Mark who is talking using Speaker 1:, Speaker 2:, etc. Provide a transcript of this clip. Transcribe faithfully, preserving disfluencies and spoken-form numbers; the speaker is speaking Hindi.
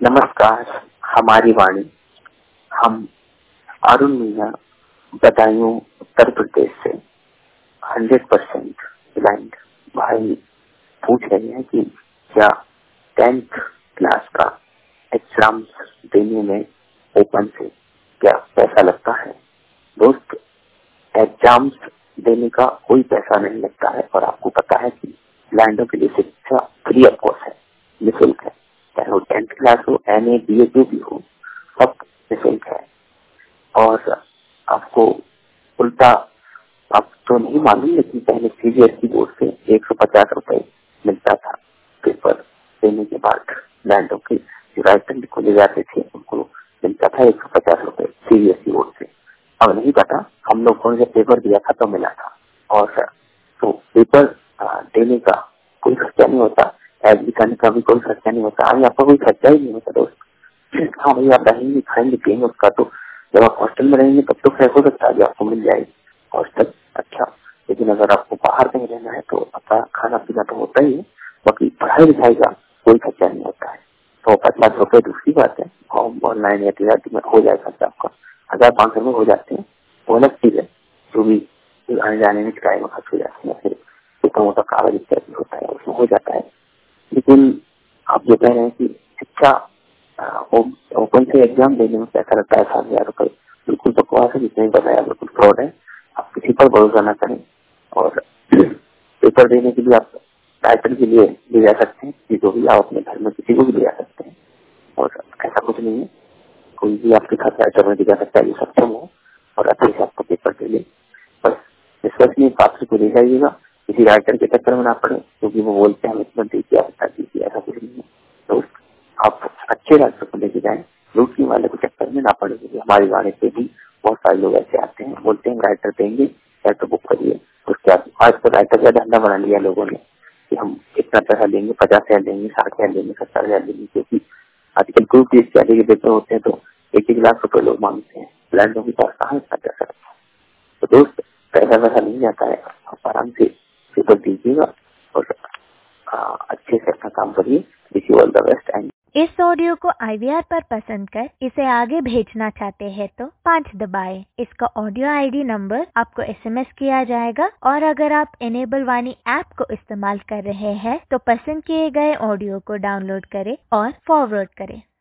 Speaker 1: नमस्कार, हमारी वाणी। हम अरुण मीना, बदायूं, उत्तर प्रदेश से हंड्रेड परसेंट ब्लाइंड भाई पूछ रहे हैं कि क्या टेंथ क्लास का एग्जाम्स देने में ओपन से क्या पैसा लगता है। दोस्त, एग्जाम्स देने का कोई पैसा नहीं लगता है और आपको पता है कि ब्लाइंडों के लिए शिक्षा फ्री ऑफ कॉस्ट है, निःशुल्क है। चाहे वो टेंथ क्लास हो, एम ए बी ए जो भी हो, सब निःशुल्क है। और आपको उल्टा आप तो नहीं मालूम, लेकिन पहले C B S E board से एक सौ पचास रुपए मिलता था पेपर देने के बाद। ब्लाइंडों के जो राइटर खोले जाते थे उनको मिलता था एक सौ पचास रुपए C B S E board से। अब नहीं पता, हम लोगों ने जब पेपर दिया था तो मिला था। और तो पेपर देने का कोई खर्चा नहीं होता, एग्री करने का भी कोई खर्चा नहीं होता। अभी आपका कोई खर्चा ही नहीं होता दोस्त। हाँ भाई, आप रहेंगे खाएंगे पिएंगे उसका, तो जब आप हॉस्टल में रहेंगे तब तो खैर हो सकता है आपको मिल जाएगी हॉस्टल। अच्छा, लेकिन अगर आपको बाहर कहीं रहना है तो अपना खाना पीना तो होता ही है, बाकी पढ़ाई लिखाई का कोई खर्चा नहीं होता है। तो पचास रुपए दूसरी बात है, ऑनलाइन या तिजारती में हो जाएगा खर्चा आपका। हजार पाँच सौ में हो जाते हैं, वो अलग चीज है। जो भी आने जाने में किराए में खर्च हो जाते हैं, फिर छोटा मोटा कागज इत्यादि होता है उसमें हो जाता है। लेकिन आप जो कह रहे हैं कि शिक्षा ओपन से एग्जाम देने में पैसा लगता है सात हजार रुपए, बिल्कुल बकवास है, जितने बताया बिल्कुल फ्रॉड है। आप किसी पर भरोसा न करें। और पेपर देने के लिए आप टाइटल के लिए ले जा सकते हैं, किसी को भी, आप अपने घर में किसी को भी ले जा सकते हैं। और ऐसा कुछ नहीं है, कोई भी आपके साथ राइटर में दिखा सकता है जो सक्षम हो और अच्छे से आपको पेपर दे ले। बस विश्वसनीय पात्र को ले जाइएगा, किसी राइटर के चक्कर में ना पड़े, क्योंकि वो बोलते हैं इतना दीजिए ऐसा दीजिए, ऐसा कुछ नहीं है। तो आप अच्छे राइटर को लेके जाए, लूटने वाले को चक्कर में ना पड़े। हमारी गाड़ी पे भी बहुत सारे लोग ऐसे आते हैं, बोलते हैं राइटर देंगे, राइटर बुक करिए। उसके बाद आज तो राइटर का धंधा बना लिया लोगों ने कि हम इतना पैसा देंगे, पचास हजार देंगे, साठ हजार देंगे, सत्तर हजार देंगे, क्योंकि आजकल ग्रुप डी इत्यादि के पेपर होते हैं तो एक एक लाख रुपए लोग मांगते हैं। ब्लाइंडों के पास कहाँ इतना पैसा। तो दोस्त, पैसा वैसा नहीं जाता है, आप आराम से पेपर दीजिएगा और आ, अच्छे से अपना काम करिए। Wish you all the best. And
Speaker 2: इस ऑडियो को आई वी आर पर पसंद कर इसे आगे भेजना चाहते हैं तो पाँच दबाएं। इसका ऑडियो आई डी नंबर आपको एस एम एस किया जाएगा। और अगर आप इनेबल वाणी ऐप को इस्तेमाल कर रहे हैं तो पसंद किए गए ऑडियो को डाउनलोड करें और फॉरवर्ड करें।